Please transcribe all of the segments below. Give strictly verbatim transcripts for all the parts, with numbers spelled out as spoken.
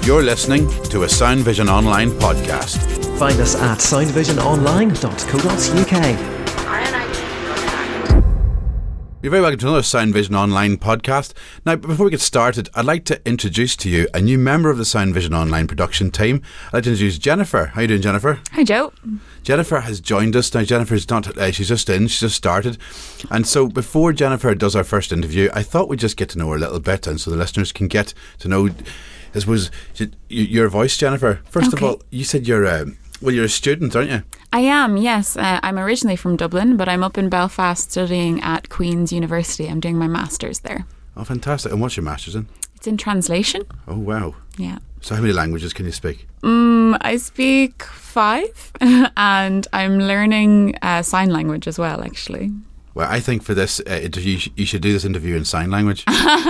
You're listening to a Sound Vision Online podcast. Find us at sound vision online dot co dot U K. You're very welcome to another Sound Vision Online podcast. Now, before we get started, I'd like to introduce to you a new member of the Sound Vision Online production team. I'd like to introduce Jennifer. How are you doing, Jennifer? Hi, Joe. Jennifer has joined us. Now, Jennifer's not, uh, she's just in, she's just started. And so before Jennifer does our first interview, I thought we'd just get to know her a little bit, and so the listeners can get to know, I suppose, your voice, Jennifer. First okay. of all, you said you're, uh, well, you're a student, aren't you? I am, yes. Uh, I'm originally from Dublin, but I'm up in Belfast studying at Queen's University. I'm doing my master's there. Oh, fantastic. And what's your master's in? It's in translation. Oh, wow. Yeah. So how many languages can you speak? Um, I speak five, and I'm learning uh, sign language as well, actually. Well, I think for this uh, interview, you should do this interview in sign language.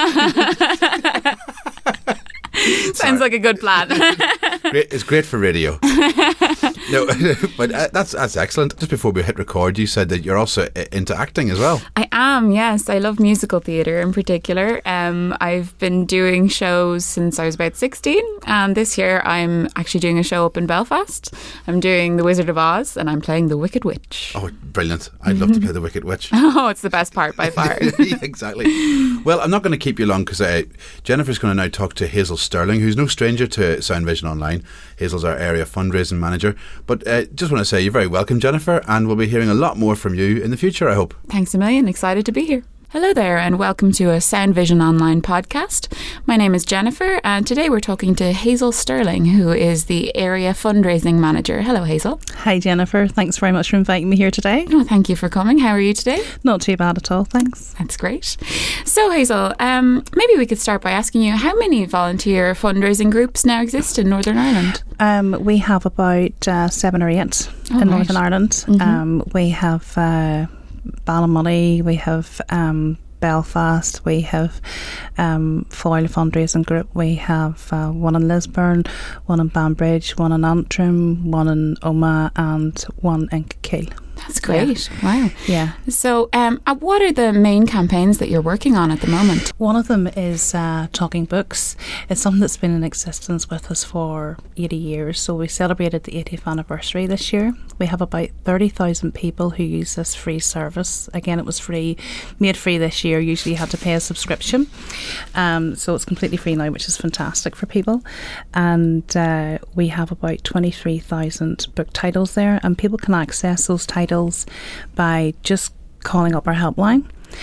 Sounds like a good plan. Great, it's great for radio. No, but uh, that's that's excellent. Just before we hit record, you said that you're also into acting as well. I am, yes. I love musical theatre in particular. Um, I've been doing shows since I was about sixteen, and this year I'm actually doing a show up in Belfast. I'm doing The Wizard of Oz, and I'm playing the Wicked Witch. Oh, brilliant. I'd love to play the Wicked Witch. Oh, it's the best part by far. Exactly. Well, I'm not going to keep you long because uh, Jennifer's going to now talk to Hazel Sterling, who's no stranger to Sound Vision Online. Hazel's our area fundraising manager. But uh, just want to say you're very welcome, Jennifer, and we'll be hearing a lot more from you in the future, I hope. Thanks a million. Excited to be here. Hello there, and welcome to a Sound Vision Online podcast. My name is Jennifer, and today we're talking to Hazel Sterling, who is the area fundraising manager. Hello, Hazel. Hi, Jennifer. Thanks very much for inviting me here today. Oh, thank you for coming. How are you today? Not too bad at all, thanks. That's great. So, Hazel, um, maybe we could start by asking you, how many volunteer fundraising groups now exist in Northern Ireland? Um, we have about uh, seven or eight oh, in right. Northern Ireland. Mm-hmm. Um, we have uh, Ballymoney, we have um, Belfast, we have um, Foyle Fundraising Group, we have uh, one in Lisburn, one in Banbridge, one in Antrim, one in Omagh, and one in Kiel. That's great. Yeah. Wow. Yeah. So um, uh, what are the main campaigns that you're working on at the moment? One of them is uh, Talking Books. It's something that's been in existence with us for eighty years. So we celebrated the eightieth anniversary this year. We have about thirty thousand people who use this free service. Again, it was free, made free this year. Usually you had to pay a subscription. Um, so it's completely free now, which is fantastic for people. And uh, we have about twenty-three thousand book titles there, and people can access those titles by just calling up our helpline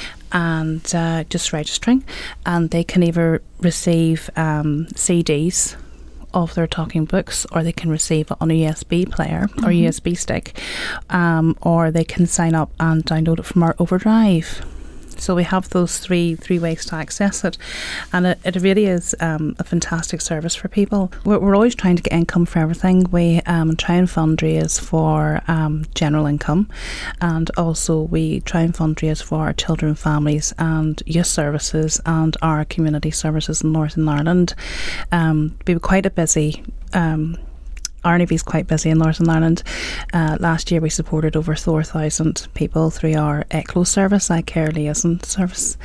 and uh, just registering, and they can either receive um, C Ds of their talking books, or they can receive it on a U S B player or mm-hmm. U S B stick, um, or they can sign up and download it from our Overdrive. So we have those three three ways to access it, and it, it really is um, a fantastic service for people. We're, we're always trying to get income for everything. We um, try and fundraise for um, general income, and also we try and fundraise for our children, families and youth services and our community services in Northern Ireland. Um, we were quite a busy um R N I B is quite busy in Northern Ireland. Uh, last year we supported over four thousand people through our E C L O service, Eye Care Liaison service,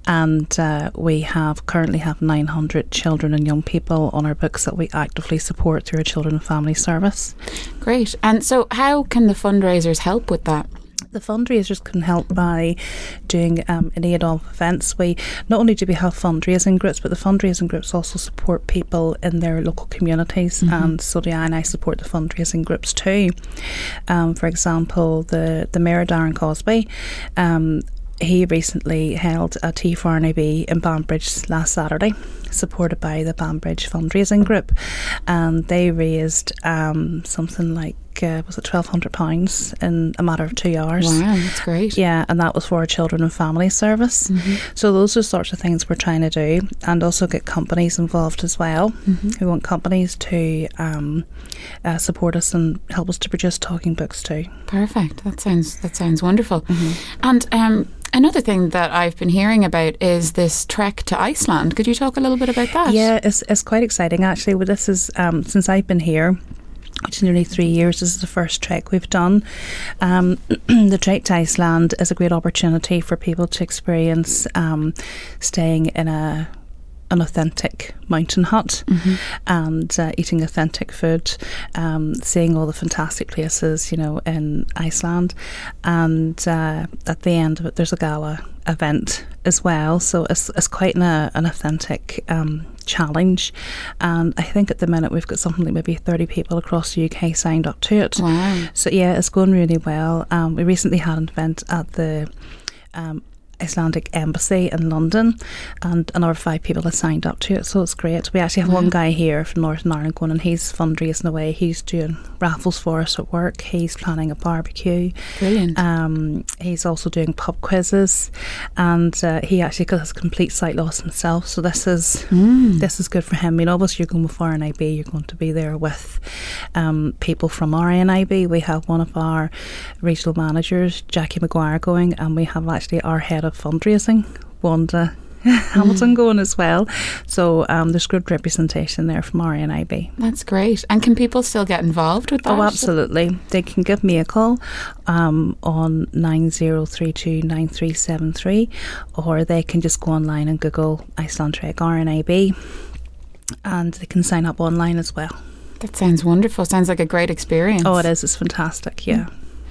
and uh, we have currently have nine hundred children and young people on our books that we actively support through our Children and Family Service. Great. And so how can the fundraisers help with that? The fundraisers can help by doing um, any and all events. We not only do we have fundraising groups, but the fundraising groups also support people in their local communities, mm-hmm. and so do I, and I support the fundraising groups too. Um, for example, the the Mayor Darren Cosby, um, he recently held a tea for R N I B in Banbridge last Saturday, supported by the Banbridge fundraising group, and they raised um, something like Uh, was it twelve hundred pounds in a matter of two hours. Wow, that's great. Yeah, and that was for our Children and Family Service. Mm-hmm. So those are sorts of things we're trying to do, and also get companies involved as well. Mm-hmm. We want companies to um, uh, support us and help us to produce talking books too. Perfect. That sounds that sounds wonderful. Mm-hmm. And um, another thing that I've been hearing about is this trek to Iceland. Could you talk a little bit about that? Yeah, it's it's quite exciting actually. Well, this is um, since I've been here, which is nearly three years, this is the first trek we've done. Um, the trek to Iceland is a great opportunity for people to experience um, staying in a an authentic mountain hut mm-hmm. and uh, eating authentic food, um, seeing all the fantastic places, you know, in Iceland. And uh, at the end of it, there's a gala event as well. So it's, it's quite an, uh, an authentic um, challenge. And I think at the minute we've got something like maybe thirty people across the U K signed up to it. Wow. So yeah, it's going really well. Um, we recently had an event at the um, Icelandic Embassy in London, and another five people have signed up to it, so it's great. We actually have wow. one guy here from Northern Ireland going, and he's fundraising away. He's doing raffles for us at work. He's planning a barbecue. Brilliant. Um, he's also doing pub quizzes, and uh, he actually has complete sight loss himself. So this is mm. this is good for him. You know, obviously you're going with R N I B, you're going to be there with um, people from R N I B. We have one of our regional managers, Jackie Maguire, going, and we have actually our head of fundraising, Wanda Hamilton, mm. going as well. So um, there's good representation there from R N I B. That's great. And can people still get involved with that? Oh, absolutely. They can give me a call um, on nine zero three two nine three seven three, or they can just go online and Google Iceland Trek R N I B, and they can sign up online as well. That sounds wonderful. Sounds like a great experience. Oh, it is. It's fantastic, yeah.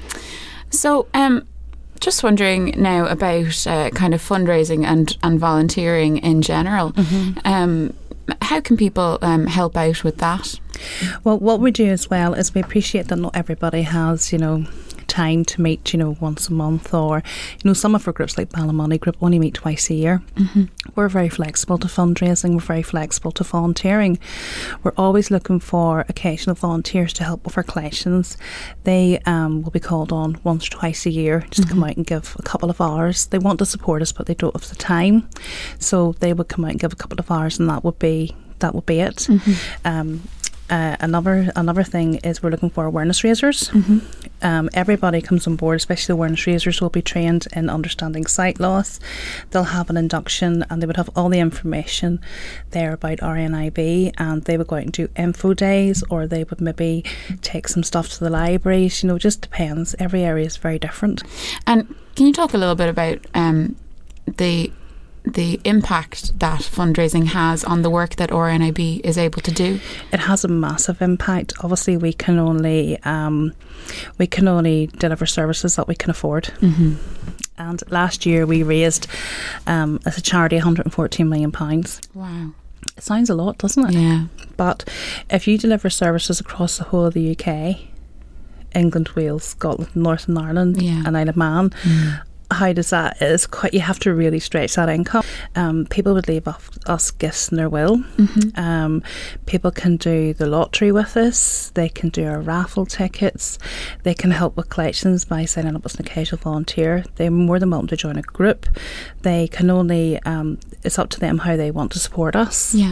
So, um, just wondering now about uh, kind of fundraising and, and volunteering in general. Mm-hmm. Um, how can people um, help out with that? Well, what we do as well is we appreciate that not everybody has, you know, time to meet, you know, once a month, or, you know, some of our groups like Ballymoney Group only meet twice a year. Mm-hmm. We're very flexible to fundraising, we're very flexible to volunteering. We're always looking for occasional volunteers to help with our collections. They um, will be called on once or twice a year, just mm-hmm. come out and give a couple of hours. They want to support us, but they don't have the time, so they would come out and give a couple of hours, and that would be that would be it. Mm-hmm. Um, Uh, another another thing is we're looking for awareness raisers. Mm-hmm. Um, everybody comes on board, especially the awareness raisers, will be trained in understanding sight loss. They'll have an induction, and they would have all the information there about R N I B, and they would go out and do info days, or they would maybe take some stuff to the libraries. You know, it just depends. Every area is very different. And can you talk a little bit about um, the the impact that fundraising has on the work that R N I B is able to do? It has a massive impact. Obviously, we can only um, we can only deliver services that we can afford. Mm-hmm. And last year we raised, um, as a charity, one hundred fourteen million pounds. Wow. It sounds a lot, doesn't it? Yeah. But if you deliver services across the whole of the U K, England, Wales, Scotland, Northern Ireland, yeah. and Isle of Man, mm. how does that, it's quite, you have to really stretch that income. Um, people would leave off, us gifts in their will. Mm-hmm. Um, people can do the lottery with us. They can do our raffle tickets. They can help with collections by signing up as an occasional volunteer. They're more than welcome to join a group. They can only, um, it's up to them how they want to support us. Yeah.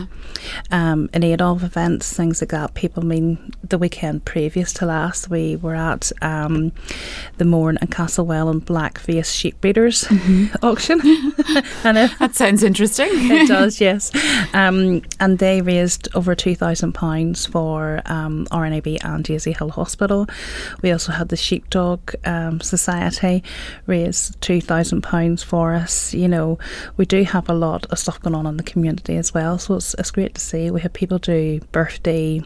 Um, in aid of events, things like that. People, I mean, the weekend previous to last, we were at um, the Mourne and Castlewell and Blackface Sheep Breeders mm-hmm. auction. I know. That sounds interesting. It does, yes. Um, and they raised over two thousand pounds for um, R N I B and Daisy Hill Hospital. We also had the Sheepdog um, Society raise two thousand pounds for us. You know, we do have a lot of stuff going on in the community as well, so it's, it's great to see. We have people do birthday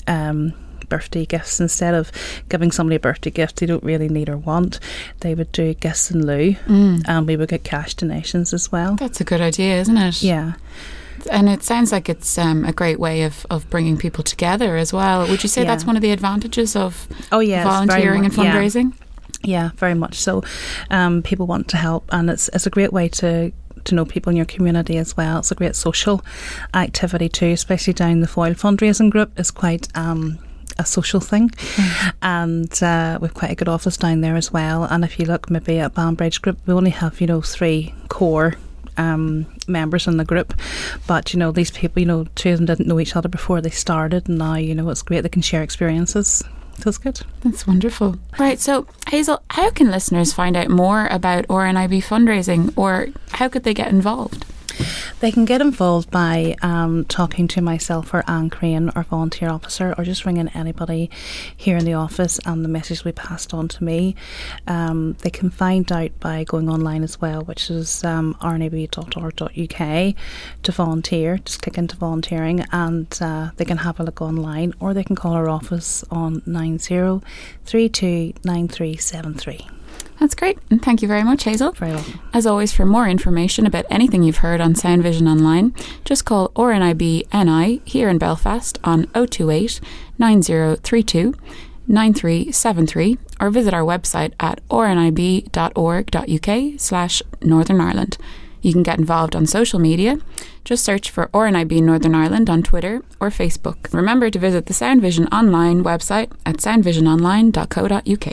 um birthday gifts. Instead of giving somebody a birthday gift they don't really need or want, they would do gifts in lieu, mm. and we would get cash donations as well. That's a good idea, isn't it? Yeah. And it sounds like it's um, a great way of, of bringing people together as well. Would you say yeah. that's one of the advantages of oh, yes, volunteering much, and fundraising? Yeah. yeah, very much so. Um, people want to help, and it's it's a great way to to know people in your community as well. It's a great social activity too, especially down the Foyle fundraising group. It's quite um, a social thing, mm-hmm. and uh, we've quite a good office down there as well. And if you look maybe at Banbridge Group, we only have, you know, three core um, members in the group, but you know, these people, you know, two of them didn't know each other before they started, and now, you know, it's great they can share experiences. That's good. That's wonderful. Right, so Hazel, how can listeners find out more about R N I B fundraising, or how could they get involved? They can get involved by um, talking to myself or Anne Crane, our volunteer officer, or just ringing anybody here in the office and the message we passed on to me. Um, they can find out by going online as well, which is um, r n a b dot org dot u k to volunteer. Just click into volunteering and uh, they can have a look online, or they can call our office on nine zero three two nine three seven three. That's great. And thank you very much, Hazel. Very welcome. As always, for more information about anything you've heard on Sound Vision Online, just call R N I B N I here in Belfast on oh two eight nine zero three two nine three seven three or visit our website at r n i b dot org dot u k slash Northern Ireland. You can get involved on social media. Just search for R N I B Northern Ireland on Twitter or Facebook. Remember to visit the Sound Vision Online website at sound vision online dot co dot u k.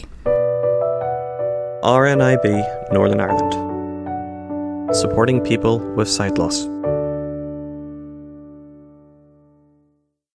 R N I B Northern Ireland, supporting people with sight loss.